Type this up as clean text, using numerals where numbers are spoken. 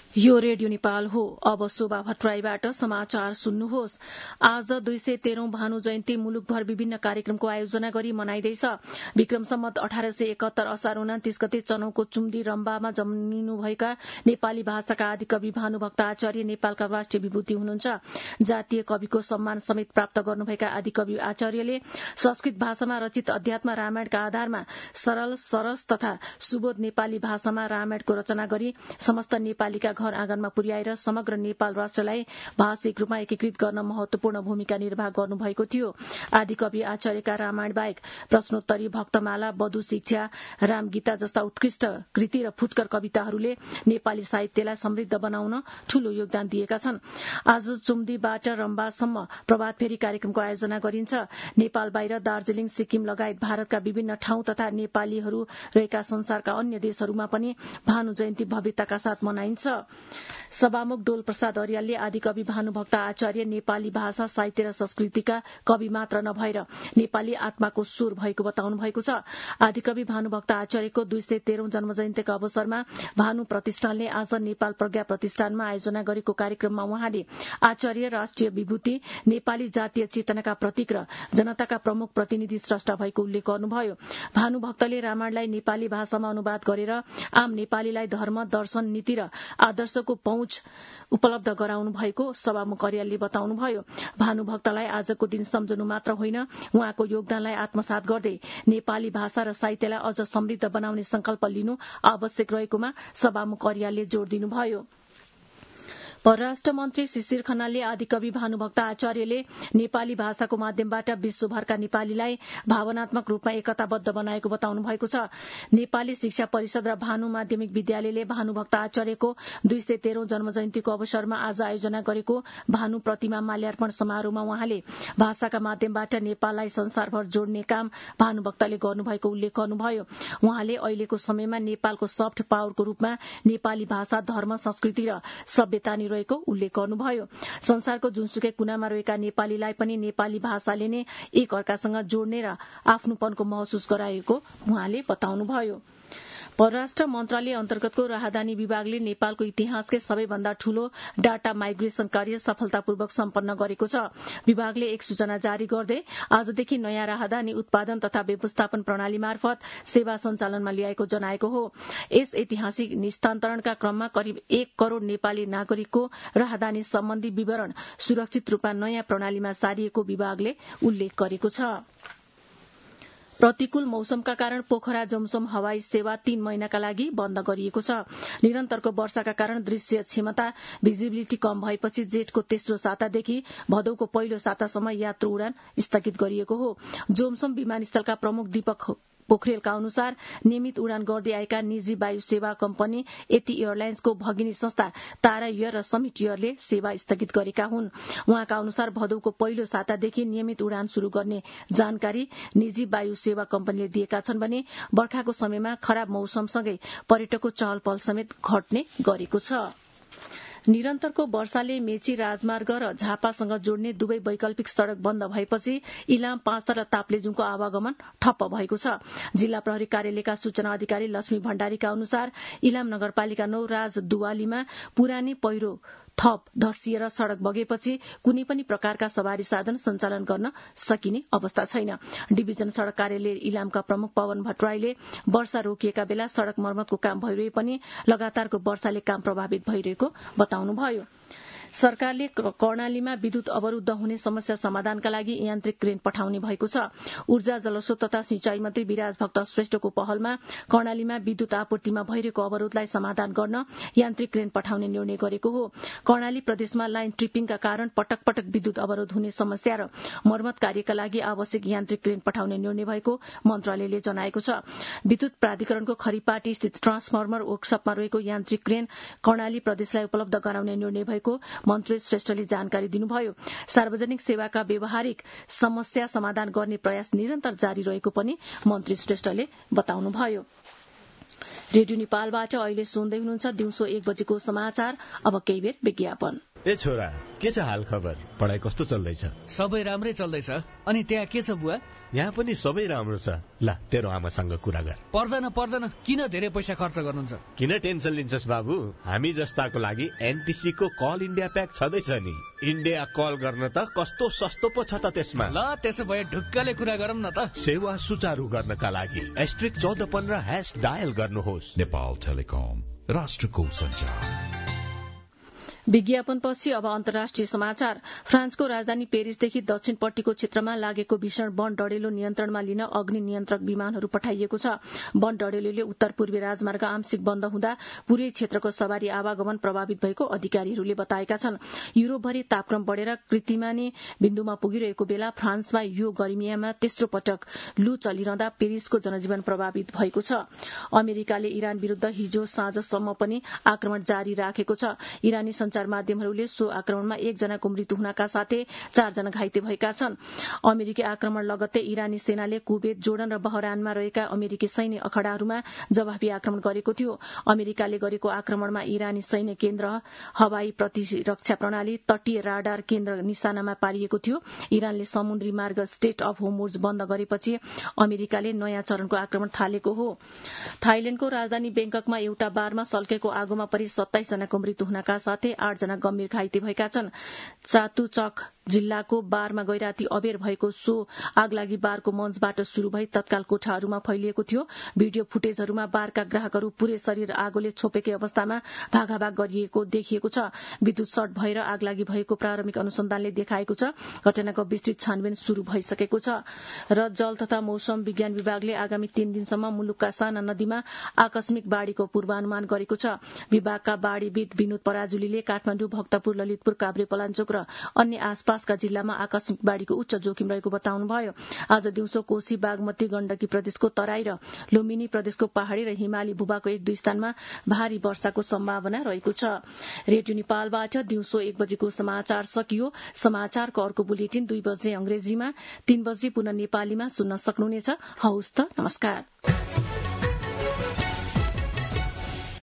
यो रेडियो नेपाल हो। अब शोभा भट्टराईबाट समाचार सुन्नुहोस्। आज 213औं भानु जयन्ती मुलुकभर विभिन्न कार्यक्रमको आयोजना गरी मनाइँदैछ। विक्रम सम्वत 1871 असार 29 गते चनौको चुम्दी रम्बामा जन्मिनुभएका नेपाली भाषाका आदिकवि भानुभक्त आचार्य नेपालका राष्ट्रिय विभूति हुनुहुन्छ। जातीय कविको सम्मान समेत प्राप्त गर्नुभएका आदिकवि आचार्यले संस्कृत भाषामा रचित अध्यात्म रामायणका आधारमा सरल सरस तथा सुबोध नेपाली भाषामा रामायणको रचना गरी समस्त नेपालीका घर आँगनमा पुर्याएर समग्र नेपाल राष्ट्रलाई भाषिक रूपमा एकीकृत गर्न महत्वपूर्ण भूमिका निर्वाह गर्नुभएको थियो। आदिकवि आचार्यका रामायण बाहेक प्रश्नोत्तरी, भक्तमाला, बधु शिक्षा, रामगीता जस्ता उत्कृष्ट कृति र फुटकर कविताहरूले नेपाली साहित्यलाई समृद्ध बनाउन ठूलो योगदान दिएका छन्। आज चुम्दीबाट रम्बासम्म प्रभात फेरी कार्यक्रमको आयोजना गरिन्छ। नेपाल बाहिर दार्जीलिङ, सिक्किम लगायत भारतका विभिन्न ठाउँ तथा नेपालीहरू रहेका संसारका अन्य देशहरूमा पनि भानु जयन्ती भव्यताका साथ मनाइन्छ। सभामुख डोल प्रसाद अर्यालले आदिकवि भानुभक्त आचार्य नेपाली भाषा, साहित्य र संस्कृतिका कवि मात्र नभएर नेपाली आत्माको स्वर भएको बताउनु भएको छ। आदिकवि भानुभक्त आचार्यको 213औं जन्म जयन्तीका अवसरमा भानु प्रतिष्ठानले आज नेपाल प्रज्ञा प्रतिष्ठानमा आयोजना गरेको कार्यक्रममा उहाँले आचार्य राष्ट्रिय विभूति, नेपाली जातीय चेतनाका प्रतीक र जनताका प्रमुख प्रतिनिधि स्रष्टा भएको उल्लेख गर्नुभयो। भानुभक्तले रामायणलाई नेपाली भाषामा अनुवाद गरेर आम नेपालीलाई धर्म, दर्शन, नीति र आदर्शको पहुँच उपलब्ध गराउनु भएको सभामुख अर्यालले बताउनुभयो। भानुभक्तलाई आजको दिन सम्झनु मात्र होइन, उहाँको योगदानलाई आत्मसात गर्दै नेपाली भाषा र साहित्यलाई अझ समृद्ध बनाउने संकल्प लिनु आवश्यक रहेकोमा सभामुख अर्यालले जोड़ दिनुभयो। परराष्ट्र मन्त्री शिशिर खनालले आदिकवि भानुभक्त आचार्यले नेपाली भाषाको माध्यमबाट विश्वभरका नेपालीलाई भावनात्मक रूपमा एकताबद्ध बनाएको बताउनु भएको छ। नेपाली शिक्षा परिषद र भानु माध्यमिक विद्यालयले भानुभक्त आचार्यको 213औं जन्म जयन्तीको अवसरमा आज आयोजना गरेको भानु प्रतिमा माल्यार्पण समारोहमा उहाँले भाषाका माध्यमबाट नेपाललाई संसारभर जोड्ने काम भानुभक्तले गर्नुभएको उल्लेख गर्नुभयो। उहाँले अहिलेको समयमा नेपालको सफ्ट पावरको रूपमा नेपाली भाषा, धर्म, संस्कृति र सभ्यता रहेको उल्लेख गर्नुभयो। संसारको जुनसुकै कुनामा रहेका नेपालीलाई पनि नेपाली भाषाले नै एक अर्कासँग जोड्ने र आफ्नोपनको महसुस गराएको उहाँले बताउनुभयो। परराष्ट्र मन्त्रालय अन्तर्गतको राहदानी विभागले नेपालको इतिहासकै सबैभन्दा ठूलो डाटा माइग्रेशन कार्य सफलतापूर्वक सम्पन्न गरेको छ। विभागले एक सूचना जारी गर्दै आजदेखि नयाँ राहदानी उत्पादन तथा व्यवस्थापन प्रणाली मार्फत सेवा सञ्चालनमा ल्याएको जनाएको हो। यस ऐतिहासिक निस्तान्तरणका क्रममा करिब 1 करोड़ नेपाली नागरिकको राहदानी सम्बन्धी विवरण सुरक्षित रूपमा नयाँ प्रणालीमा सारिएको विभागले उल्लेख गरेको छ। प्रतिकूल मौसमका कारण पोखरा जमसम हवाई सेवा 3 महिनाका लागि बन्द गरिएको छ। निरन्तरको वर्षाका कारण दृश्य क्षमता, भिजिबिलिटी कम भएपछि जेठको तेस्रो सातादेखि भदौको पहिलो सातासम्म यात्रु उडान स्थगित गरिएको हो। जोमसम विमानस्थलका प्रमुख दीपक पोखरेलका अनुसार नियमित उडान गर्दै आएका निजी वायु सेवा कम्पनी एटी एयरलाइन्सको भगिनी संस्था तारा एयर र समिट एयरले सेवा स्थगित गरेका हुन्। उहाँका अनुसार भदौको पहिलो सातादेखि नियमित उडान शुरू गर्ने जानकारी निजी वायु सेवा कम्पनीले दिएका छन् भने बर्खाको समयमा खराब मौसमसँगै पर्यटकको चहल पहल समेत घट्ने गरेको छ। निरन्तरको वर्षाले मेची राजमार्ग र झापासँग जोड्ने दुवै वैकल्पिक सड़क बन्द भएपछि इलाम, पाँचथर र ताप्लेजुङको आवागमन ठप्प भएको छ। जिल्ला प्रहरी कार्यालयका सूचना अधिकारी लक्ष्मी भण्डारीका अनुसार इलाम नगरपालिका 9 राजदुवालीमा पुरानी पहिरो थप धसिएर सड़क बगेपछि कुनै पनि प्रकारका सवारी साधन सञ्चालन गर्न सकिने अवस्था छैन। डिभिजन सड़क कार्यालय इलामका प्रमुख पवन भट्टराईले वर्षा रोकिएका बेला सड़क मर्मतको काम भइरहे पनि लगातारको वर्षाले काम प्रभावित भइरहेको बताउनुभयो। सरकारले कर्णालीमा विद्युत अवरूद्ध हुने समस्या समाधानका लागि यान्त्रिक क्रेन पठाउने भएको छ। ऊर्जा, जलस्रोत तथा सिंचाई मन्त्री विराज भक्त श्रेष्ठको पहलमा कर्णालीमा विद्युत आपूर्तिमा भइरहेको अवरोधलाई समाधान गर्न यान्त्रिक क्रेन पठाउने निर्णय गरेको हो। कर्णाली प्रदेशमा लाइन ट्रिपिङका कारण पटक पटक विद्युत अवरोध हुने समस्या र मर्मत कार्यका लागि आवश्यक यान्त्रिक क्रेन पठाउने निर्णय भएको मन्त्रालयले जनाएको छ। विद्युत प्राधिकरणको खरीपाटी स्थित ट्रान्सफर्मर वर्कशपमा रहेको यान्त्रिक क्रेन कर्णाली प्रदेशलाई उपलब्ध गराउने निर्णय भएको मन्त्री श्रेष्ठले जानकारी दिनुभयो। सार्वजनिक सेवाका व्यावहारिक समस्या समाधान गर्ने प्रयास निरन्तर जारी रहेको पनि मन्त्री श्रेष्ठले बताउनुभयो। रेडियो नेपालबाट अहिले सुन्दै हुनुहुन्छ दिउँसो 1 बजेको समाचार। अब केही बेर विज्ञापन। ए छोरा, के छ हाल खबर? पढाइ कस्तो चल्दैछ? सबै राम्रै चल्दैछ। अनि त्यहाँ के छ बुवा? यहाँ पनि सबै राम्रो छ। ल, तेरो आमासँग कुरा गर। पर्दैन, किन धेरै पैसा खर्च गर्नुहुन्छ? किन टेन्सन लिन्छस् बाबु? हामी जस्ताको लागि एनटिसी को कल इन्डिया प्याक छँदैछ नि। इन्डिया कल गर्न त कस्तो सस्तो पो छ त त्यसमा। ल, त्यसो भए ढुक्कले कुरा गरौँ न त। सेवा सुचारू गर्नका लागि *1415# डायल गर्नुहोस्। नेपाल टेलिकम, राष्ट्रको सञ्चार। विज्ञापनपछि अब अन्तर्राष्ट्रिय समाचार। फ्रान्सको राजधानी पेरिसदेखि दक्षिणपट्टिको क्षेत्रमा लागेको भीषण वन डढेलो नियन्त्रणमा लिन अग्नि नियन्त्रक विमानहरू पठाइएको छ। वन डढेलोले उत्तर पूर्वी राजमार्ग आंशिक बन्द हुँदा पूरै क्षेत्रको सवारी आवागमन प्रभावित भएको अधिकारीहरूले बताएका छन्। युरोपभरि तापक्रम बढ़ेर कृत्रिमानी बिन्दुमा पुगिरहेको बेला फ्रान्समा यो गर्मीमा तेस्रो पटक लू चलिरहँदा पेरिसको जनजीवन प्रभावित भएको छ। अमेरिकाले इरान विरूद्ध हिजो साँझसम्म पनि आक्रमण जारी राखेको छ। इरानी माध्यमहरूले सो आक्रमणमा 1 जनाको मृत्यु हुनका साथै 4 जना घाइते भएका छन्। अमेरिकी आक्रमण लगत्तै इरानी सेनाले कुवेत, जोर्डन र बहरानमा रहेका अमेरिकी सैन्य अखडाहरूमा जवाफी आक्रमण गरेको थियो। अमेरिकाले गरेको आक्रमणमा इरानी सैन्य केन्द्र, हवाई प्रतिरक्षा प्रणाली, तटीय राडार केन्द्र निशानामा पारिएको थियो। इरानले समुद्री मार्ग स्ट्रेट अफ होर्मुज बन्द गरेपछि अमेरिकाले नयाँ चरणको आक्रमण थालेको हो। थाइल्याण्डको राजधानी बेंककमा एउटा बारमा सल्केको आगोमा परि 27 जनाको मृत्यु हुनका साथै 8 जना गम्भीर घाइते भएका छन्। चातुचक जिल्लाको बारमा गैराती अबेर भएको सो आगलागी बारको मञ्चबाट शुरू भई तत्काल कोठाहरूमा फैलिएको थियो। भिडियो फुटेजहरूमा बारका ग्राहकहरू पूरै शरीर आगोले छोपेकै अवस्थामा भागाभाग गरिएको देखिएको छ। विद्युत सर्ट भएर आगलागी भएको प्रारम्भिक अनुसन्धानले देखाएको छ। घटनाको विस्तृत छानबिन शुरू भइसकेको छ। र जल तथा मौसम विज्ञान विभागले आगामी 3 दिनसम्म मुलुकका साना नदीमा आकस्मिक बाढ़ीको पूर्वानुमान गरेको छ। विभागका बाढ़ीविद विनोद पराजुलीले काठमाडौँ, भक्तपुर, ललितपुर, काभ्रेपलाञ्चोक र अन्य आसपासका जिल्लामा आकस्मिक बाढ़ीको उच्च जोखिम रहेको बताउनुभयो। आज दिउँसो कोशी, बागमती, गण्डकी प्रदेशको तराई र लुम्बिनी प्रदेशको पहाड़ी र हिमाली भूभागको 1-2 स्थानमा भारी वर्षाको सम्भावना रहेको छ। रेडियो नेपालबाट दिउँसो 1 बजेको समाचार सकियो। समाचारको अर्को बुलेटिन 2 बजे अंग्रेजीमा, 3 बजे पुनः नेपालीमा सुन्न सक्नुहुनेछ। हवस् त, नमस्कार।